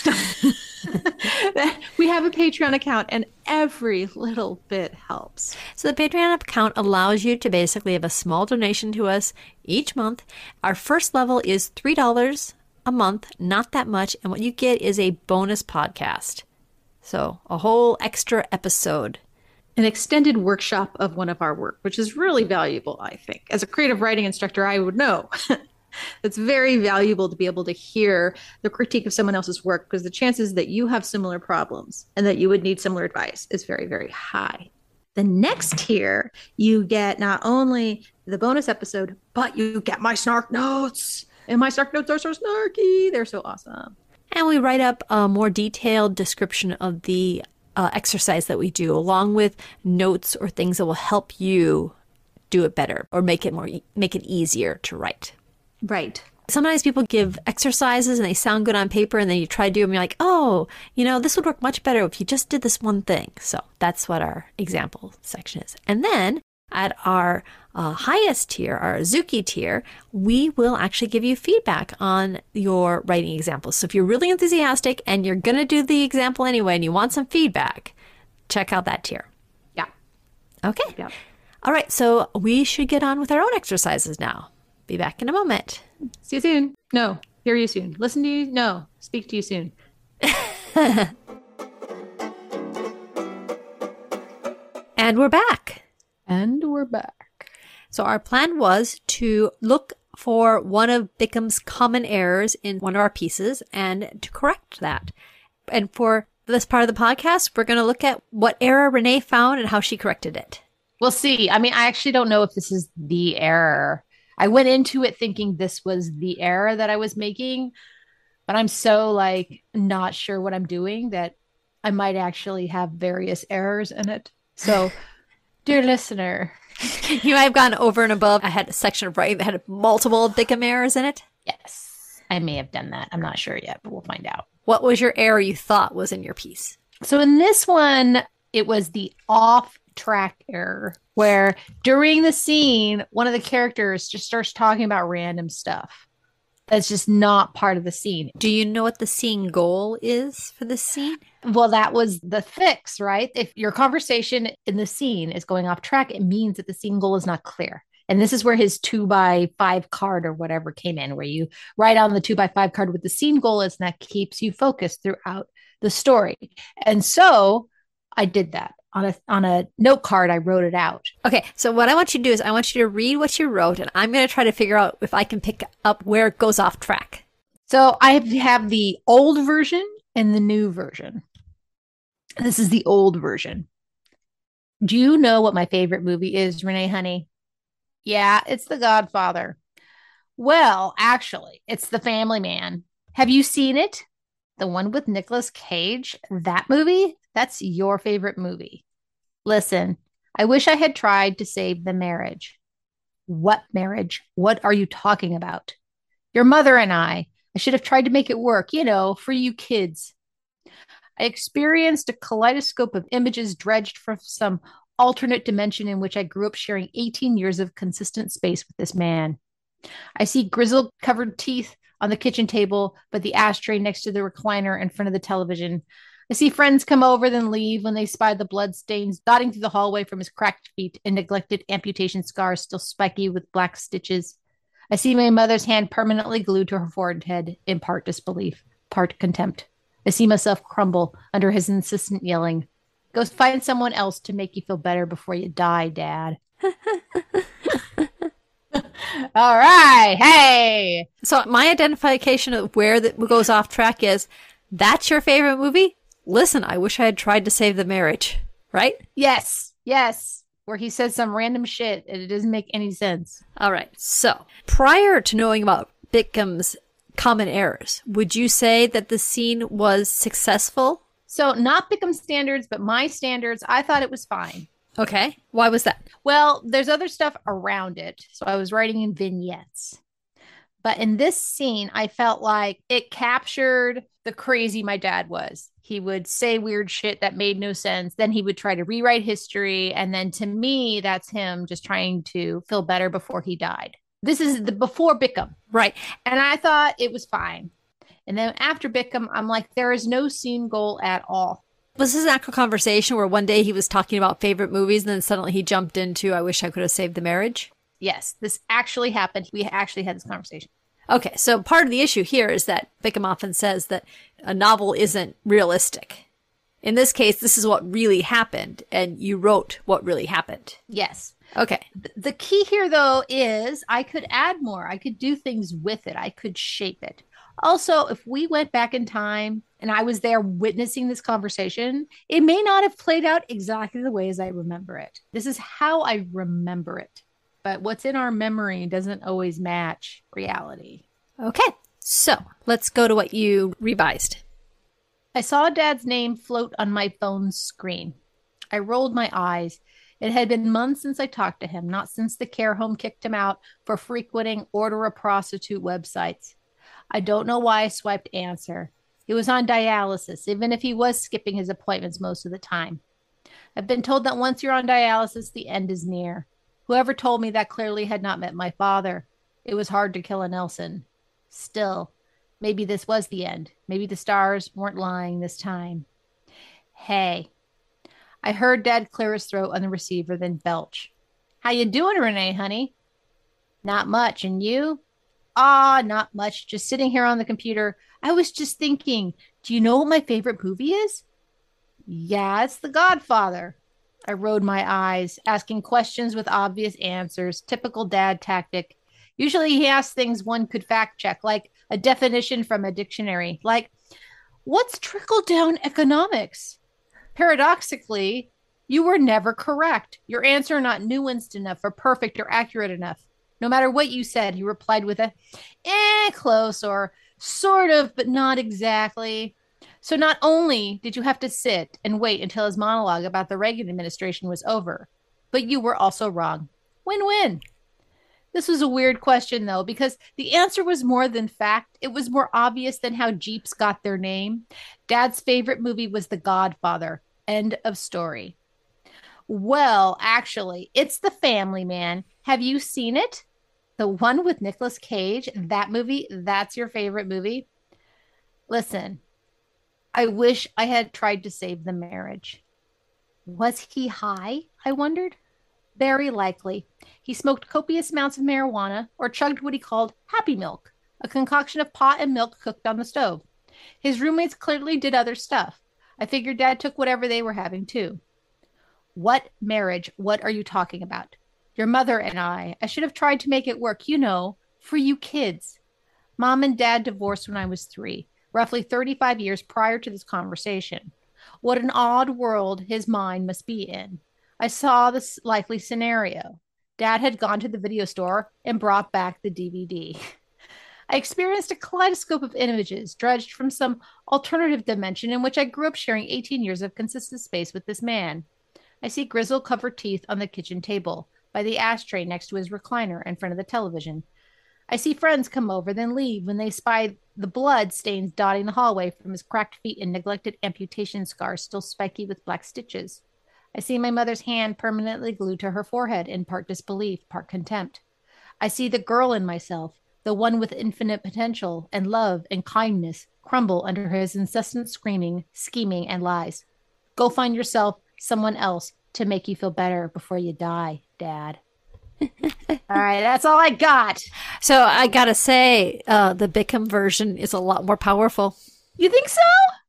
We have a Patreon account, and every little bit helps. So the Patreon account allows you to basically have a small donation to us each month. Our first level is $3 a month, not that much. And what you get is a bonus podcast. So a whole extra episode. An extended workshop of one of our work, which is really valuable, I think. As a creative writing instructor, I would know. It's very valuable to be able to hear the critique of someone else's work, because the chances that you have similar problems and that you would need similar advice is very, very high. The next tier, you get not only the bonus episode, but you get my snark notes. And my snark notes are so snarky. They're so awesome. And we write up a more detailed description of the exercise that we do, along with notes or things that will help you do it better or make it easier to write. Right. Sometimes people give exercises and they sound good on paper, and then you try to do them and you're like, oh, this would work much better if you just did this one thing. So that's what our example section is. And then at our highest tier, our Azuki tier, we will actually give you feedback on your writing examples. So if you're really enthusiastic and you're going to do the example anyway and you want some feedback, check out that tier. Yeah. Okay. Yeah. All right. So we should get on with our own exercises now. Be back in a moment. See you soon. No. Hear you soon. Listen to you. No. Speak to you soon. And we're back. So our plan was to look for one of Bickham's common errors in one of our pieces and to correct that. And for this part of the podcast, we're going to look at what error Renee found and how she corrected it. We'll see. I mean, I actually don't know if this is the error. I went into it thinking this was the error that I was making, but I'm so not sure what I'm doing that I might actually have various errors in it. So, dear listener, you might have gone over and above. I had a section of writing that had multiple Bickham errors in it. Yes, I may have done that. I'm not sure yet, but we'll find out. What was your error you thought was in your piece? So in this one, it was the off-track error, where during the scene, one of the characters just starts talking about random stuff that's just not part of the scene. Do you know what the scene goal is for this scene? Well, that was the fix, right? If your conversation in the scene is going off track, it means that the scene goal is not clear. And this is where his 2x5 card or whatever came in, where you write on the 2x5 card what the scene goal is, and that keeps you focused throughout the story. And so I did that. On a note card, I wrote it out. Okay, so what I want you to do is I want you to read what you wrote, and I'm going to try to figure out if I can pick up where it goes off track. So I have the old version and the new version. This is the old version. Do you know what my favorite movie is, Renee Honey? Yeah, it's The Godfather. Well, actually, it's The Family Man. Have you seen it? The one with Nicolas Cage? That movie? That's your favorite movie. Listen, I wish I had tried to save the marriage. What marriage? What are you talking about? Your mother and I should have tried to make it work, for you kids. I experienced a kaleidoscope of images dredged from some alternate dimension in which I grew up sharing 18 years of consistent space with this man. I see grizzle-covered teeth on the kitchen table, but the ashtray next to the recliner in front of the television. I see friends come over, then leave when they spy the blood stains dotting through the hallway from his cracked feet and neglected amputation scars still spiky with black stitches. I see my mother's hand permanently glued to her forehead, in part disbelief, part contempt. I see myself crumble under his insistent yelling. Go find someone else to make you feel better before you die, Dad. All right. Hey. So my identification of where that goes off track is, that's your favorite movie? Listen, I wish I had tried to save the marriage, right? Yes. Where he says some random shit and it doesn't make any sense. All right. So prior to knowing about Bickham's common errors, would you say that the scene was successful? So not Bickham's standards, but my standards, I thought it was fine. Okay. Why was that? Well, there's other stuff around it. So I was writing in vignettes. But in this scene, I felt like it captured the crazy my dad was. He would say weird shit that made no sense. Then he would try to rewrite history. And then to me, that's him just trying to feel better before he died. This is the before Bickham. Right. And I thought it was fine. And then after Bickham, I'm like, there is no scene goal at all. Was this an actual conversation where one day he was talking about favorite movies and then suddenly he jumped into, I wish I could have saved the marriage? Yes, this actually happened. We actually had this conversation. Okay, so part of the issue here is that Bickham often says that a novel isn't realistic. In this case, this is what really happened, and you wrote what really happened. Yes. Okay. The key here, though, is I could add more. I could do things with it. I could shape it. Also, if we went back in time and I was there witnessing this conversation, it may not have played out exactly the way as I remember it. This is how I remember it. But what's in our memory doesn't always match reality. Okay. So let's go to what you revised. I saw Dad's name float on my phone's screen. I rolled my eyes. It had been months since I talked to him, not since the care home kicked him out for frequenting order a prostitute websites. I don't know why I swiped answer. He was on dialysis, even if he was skipping his appointments most of the time. I've been told that once you're on dialysis, the end is near. Whoever told me that clearly had not met my father. It was hard to kill a Nelson. Still, maybe this was the end. Maybe the stars weren't lying this time. Hey. I heard Dad clear his throat on the receiver, then belch. How you doing, Renee, honey? Not much. And you? Not much. Just sitting here on the computer. I was just thinking, do you know what my favorite movie is? Yeah, it's The Godfather. I rolled my eyes, asking questions with obvious answers. Typical dad tactic. Usually he asks things one could fact check, like a definition from a dictionary. Like, what's trickle-down economics? Paradoxically, you were never correct. Your answer not nuanced enough or perfect or accurate enough. No matter what you said, he replied with a, close or sort of, but not exactly. So not only did you have to sit and wait until his monologue about the Reagan administration was over, but you were also wrong. Win-win. This was a weird question, though, because the answer was more than fact. It was more obvious than how Jeeps got their name. Dad's favorite movie was The Godfather. End of story. Well, actually, it's The Family Man. Have you seen it? The one with Nicolas Cage? That movie? That's your favorite movie? Listen, I wish I had tried to save the marriage. Was he high? I wondered. Very likely. He smoked copious amounts of marijuana or chugged what he called happy milk, a concoction of pot and milk cooked on the stove. His roommates clearly did other stuff. I figured Dad took whatever they were having too. What marriage? What are you talking about? Your mother and I should have tried to make it work, for you kids. Mom and Dad divorced when I was 3, roughly 35 years prior to this conversation. What an odd world his mind must be in. I saw this likely scenario. Dad had gone to the video store and brought back the DVD. I experienced a kaleidoscope of images dredged from some alternative dimension in which I grew up sharing 18 years of consistent space with this man. I see grizzle-covered teeth on the kitchen table, by the ashtray next to his recliner in front of the television. I see friends come over, then leave when they spy the blood stains dotting the hallway from his cracked feet and neglected amputation scars still spiky with black stitches. I see my mother's hand permanently glued to her forehead in part disbelief, part contempt. I see the girl in myself, the one with infinite potential and love and kindness, crumble under his incessant screaming, scheming, and lies. Go find yourself someone else to make you feel better before you die, Dad. All right, that's all I got. So I gotta say, the Bickham version is a lot more powerful. You think so?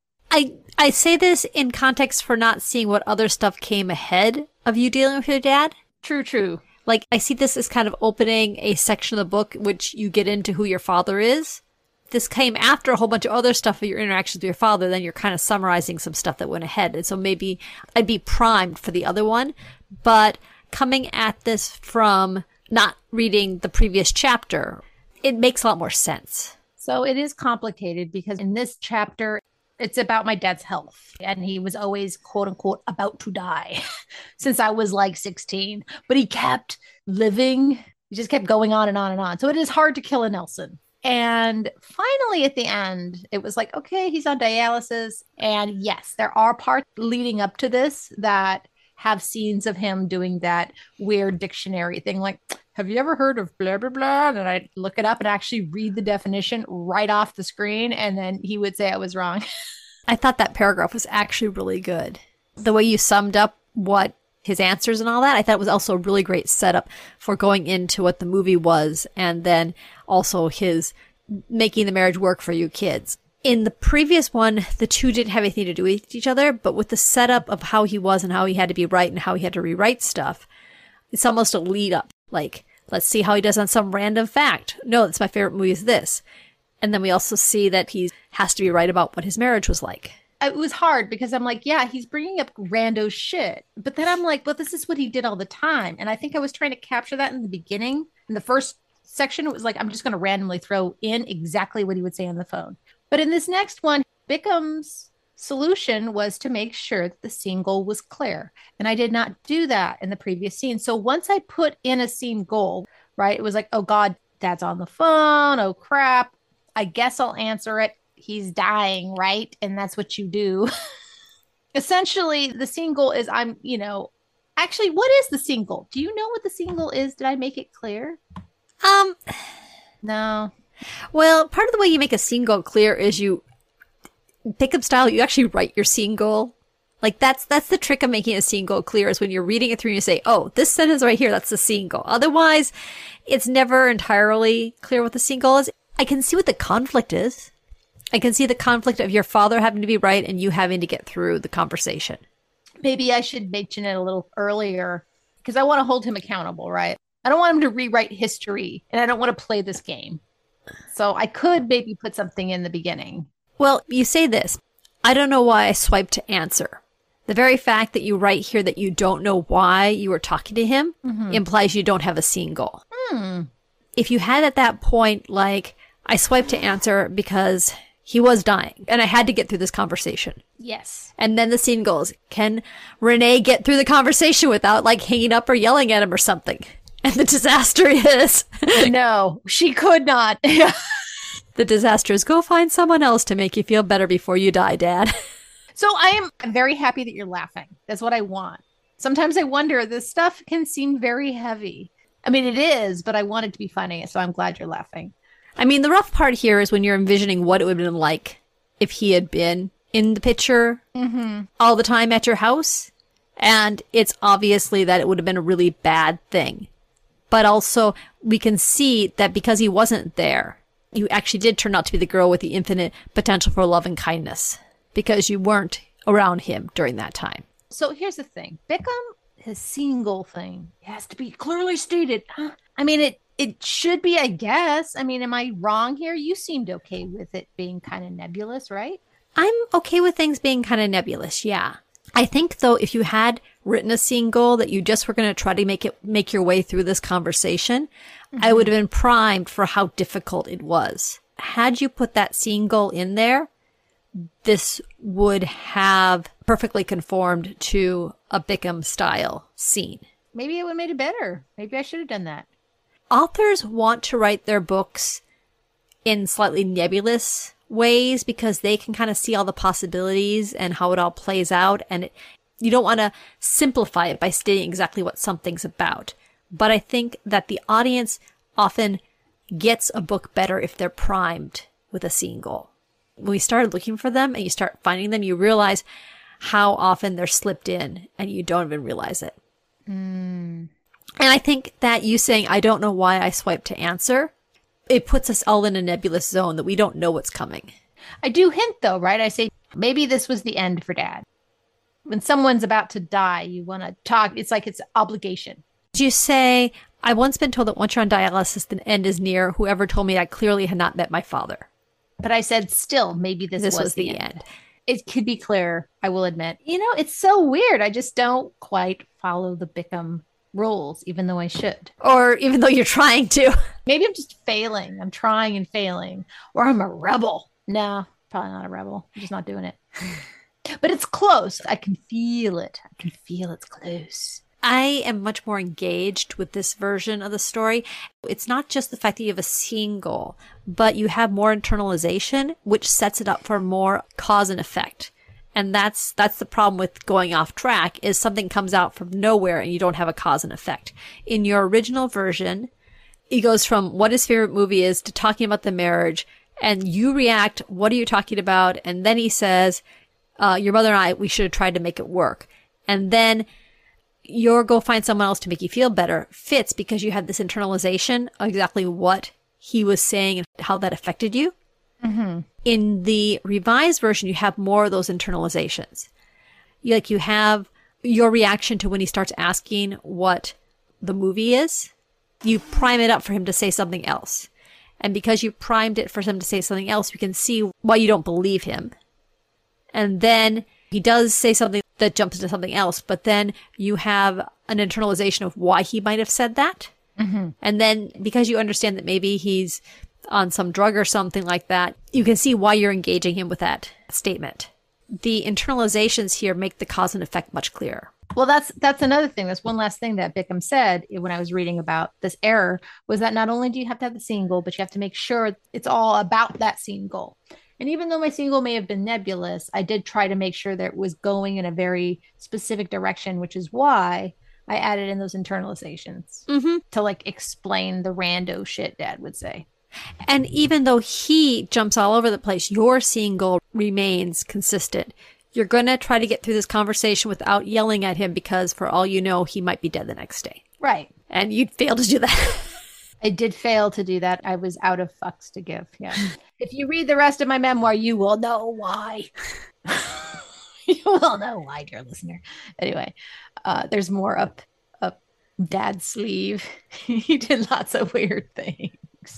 I say this in context for not seeing what other stuff came ahead of you dealing with your dad. True. Like, I see this as kind of opening a section of the book which you get into who your father is. This came after a whole bunch of other stuff of your interactions with your father, then you're kind of summarizing some stuff that went ahead. And so maybe I'd be primed for the other one. But coming at this from not reading the previous chapter, it makes a lot more sense. So it is complicated because in this chapter, It's about my dad's health. And he was always, quote unquote, about to die since I was like 16. But he kept living. He just kept going on and on and on. So it is hard to kill a Nelson. And finally, at the end, it was like, okay, he's on dialysis. And yes, there are parts leading up to this that have scenes of him doing that weird dictionary thing. Like, have you ever heard of blah, blah, blah? And I look it up and actually read the definition right off the screen. And then he would say I was wrong. I thought that paragraph was actually really good. The way you summed up what his answers and all that, I thought it was also a really great setup for going into what the movie was, and then also his making the marriage work for you kids. In the previous one, the two didn't have anything to do with each other, but with the setup of how he was and how he had to be right and how he had to rewrite stuff, it's almost a lead up. Like, let's see how he does on some random fact. No, that's my favorite movie is this. And then we also see that he has to be right about what his marriage was like. It was hard because I'm like, yeah, he's bringing up rando shit. But then I'm like, well, this is what he did all the time. And I think I was trying to capture that in the beginning. In the first section, it was like, I'm just going to randomly throw in exactly what he would say on the phone. But in this next one, Bickham's solution was to make sure that the scene goal was clear. And I did not do that in the previous scene. So once I put in a scene goal, right, it was like, oh God, Dad's on the phone. Oh crap. I guess I'll answer it. He's dying, right? And that's what you do. Essentially, the scene goal is actually, what is the scene goal? Do you know what the scene goal is? Did I make it clear? No. Well, part of the way you make a scene goal clear is you pick up style. You actually write your scene goal. Like that's the trick of making a scene goal clear is when you're reading it through and you say, oh, this sentence right here, that's the scene goal. Otherwise, it's never entirely clear what the scene goal is. I can see what the conflict is. I can see the conflict of your father having to be right and you having to get through the conversation. Maybe I should mention it a little earlier because I want to hold him accountable, right? I don't want him to rewrite history and I don't want to play this game. So I could maybe put something in the beginning. Well, you say this. I don't know why I swiped to answer. The very fact that you write here that you don't know why you were talking to him implies you don't have a scene goal. If you had at that point, like, I swiped to answer because he was dying and I had to get through this conversation. Yes. And then the scene goes, can Renee get through the conversation without like hanging up or yelling at him or something? And the disaster is... No, she could not. The disaster is go find someone else to make you feel better before you die, Dad. So I'm very happy that you're laughing. That's what I want. Sometimes I wonder, this stuff can seem very heavy. I mean, it is, but I want it to be funny. So I'm glad you're laughing. I mean, the rough part here is when you're envisioning what it would have been like if he had been in the picture all the time at your house. And it's obviously that it would have been a really bad thing. But also, we can see that because he wasn't there, you actually did turn out to be the girl with the infinite potential for love and kindness because you weren't around him during that time. So here's the thing. Bickham, his single thing, has to be clearly stated. I mean, it should be, I guess. I mean, am I wrong here? You seemed okay with it being kind of nebulous, right? I'm okay with things being kind of nebulous, yeah. I think, though, if you had written a scene goal that you just were going to try to make your way through this conversation, I would have been primed for how difficult it was. Had you put that scene goal in there, this would have perfectly conformed to a Bickham style scene. Maybe it would have made it better. Maybe I should have done that. Authors want to write their books in slightly nebulous ways because they can kind of see all the possibilities and how it all plays out. And you don't want to simplify it by stating exactly what something's about. But I think that the audience often gets a book better if they're primed with a scene goal. When we started looking for them and you start finding them, you realize how often they're slipped in and you don't even realize it. And I think that you saying, I don't know why I swiped to answer, it puts us all in a nebulous zone that we don't know what's coming. I do hint, though, right? I say, maybe this was the end for Dad. When someone's about to die, you want to talk. It's like it's obligation. Do you say, I once been told that once you're on dialysis, the end is near. Whoever told me I clearly had not met my father. But I said, still, maybe this was the end. It could be clearer, I will admit. You know, it's so weird. I just don't quite follow the Bickham rules, even though I should. Or even though you're trying to. Maybe I'm just failing. I'm trying and failing. Or I'm a rebel. No, Probably not a rebel. I'm just not doing it. But it's close. I can feel it. I can feel it's close. I am much more engaged with this version of the story. It's not just the fact that you have a scene goal, but you have more internalization, which sets it up for more cause and effect. And that's the problem with going off track, is something comes out from nowhere and you don't have a cause and effect. In your original version, it goes from what his favorite movie is to talking about the marriage, and you react, what are you talking about? And then he says, your mother and I, we should have tried to make it work. And then your go find someone else to make you feel better fits because you had this internalization of exactly what he was saying and how that affected you. Mm-hmm. In the revised version, you have more of those internalizations. You have your reaction to when he starts asking what the movie is. You prime it up for him to say something else. And because you primed it for him to say something else, we can see why you don't believe him. And then he does say something that jumps into something else, but then you have an internalization of why he might have said that. Mm-hmm. And then because you understand that maybe he's on some drug or something like that, you can see why you're engaging him with that statement. The internalizations here make the cause and effect much clearer. Well, that's another thing. That's one last thing that Bickham said when I was reading about this error, was that not only do you have to have the scene goal, but you have to make sure it's all about that scene goal. And even though my scene goal may have been nebulous, I did try to make sure that it was going in a very specific direction, which is why I added in those internalizations to explain the rando shit Dad would say. And even though he jumps all over the place, your scene goal remains consistent. You're going to try to get through this conversation without yelling at him because for all you know, he might be dead the next day. Right. And you'd fail to do that. I did fail to do that. I was out of fucks to give. Yeah. If you read the rest of my memoir, you will know why. You will know why, dear listener. Anyway, there's more up Dad's sleeve. He did lots of weird things.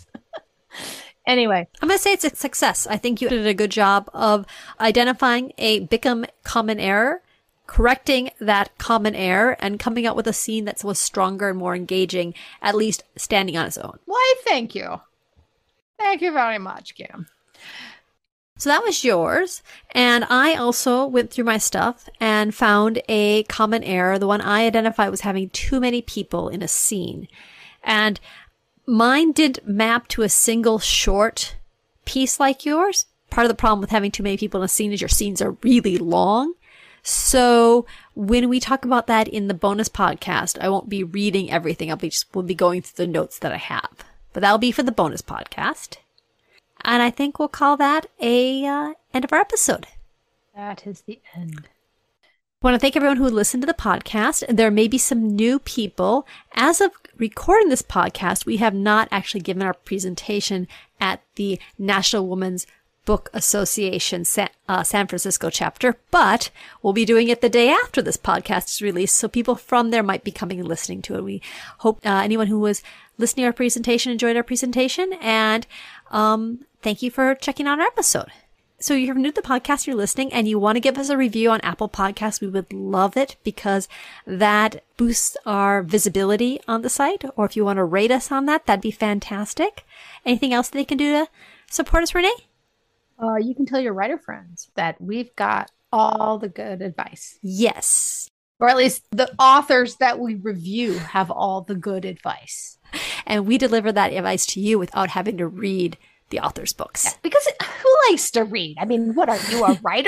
Anyway, I'm going to say it's a success. I think you did a good job of identifying a Bickham common error, correcting that common error, and coming up with a scene that was stronger and more engaging, at least standing on its own. Why, thank you. Thank you very much, Kim. So that was yours. And I also went through my stuff and found a common error. The one I identified was having too many people in a scene. And mine didn't map to a single short piece like yours. Part of the problem with having too many people in a scene is your scenes are really long. So when we talk about that in the bonus podcast, I won't be reading everything. We'll be going through the notes that I have. But that'll be for the bonus podcast. And I think we'll call that a end of our episode. That is the end. I want to thank everyone who listened to the podcast. There may be some new people. As of recording this podcast, we have not actually given our presentation at the National Women's Book Association San Francisco chapter, but we'll be doing it the day after this podcast is released, so people from there might be coming and listening to it. We hope anyone who was listening to our presentation enjoyed our presentation, and thank you for checking out our episode. So you're new to the podcast, you're listening, and you want to give us a review on Apple Podcasts, we would love it because that boosts our visibility on the site. Or if you want to rate us on that, that'd be fantastic. Anything else that they can do to support us, Renee? You can tell your writer friends that we've got all the good advice. Yes. Or at least the authors that we review have all the good advice. And we deliver that advice to you without having to read the author's books. Yeah, because who likes to read? I mean, what are you, a writer?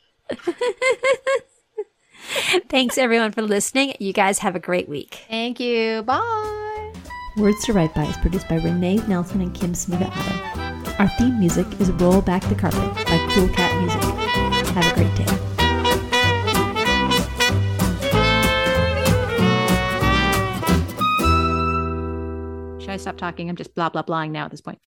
Thanks, everyone, for listening. You guys have a great week. Thank you. Bye. Words to Write By is produced by Renee Nelson and Kim Smiga-Otto. Our theme music is Roll Back the Carpet by Cool Cat Music. Have a great day. Should I stop talking? I'm just blah, blah, blahing now at this point.